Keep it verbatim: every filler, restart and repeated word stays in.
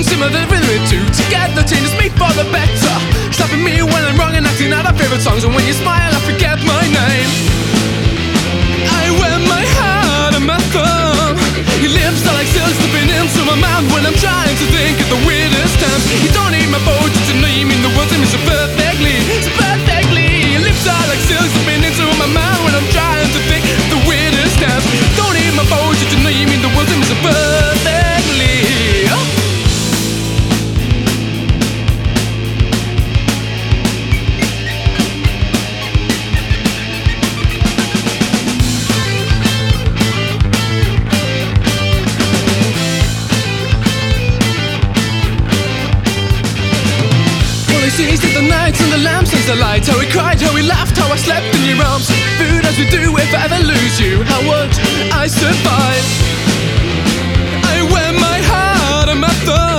similar rhythm too. Together changes me for the better, stopping me when I'm wrong and acting out our favorite songs. And when you smile I forget my name. I wear my heart on my thumb. Your lips are like silk slipping into my mouth when I'm trying to think of the weirdest times. You don't need my poetry to know you mean the words to me so perfectly, so perfectly. Your lips are like silk slipping into my mouth when I'm trying to think of the weirdest times. Don't need my poetry to know you mean the words to me so perfectly. Oh. Seized the nights and the lamps and the light. How we cried, how we laughed, how I slept in your arms. Food as we do if I ever lose you. How would I survive? I wear my heart on my thumb.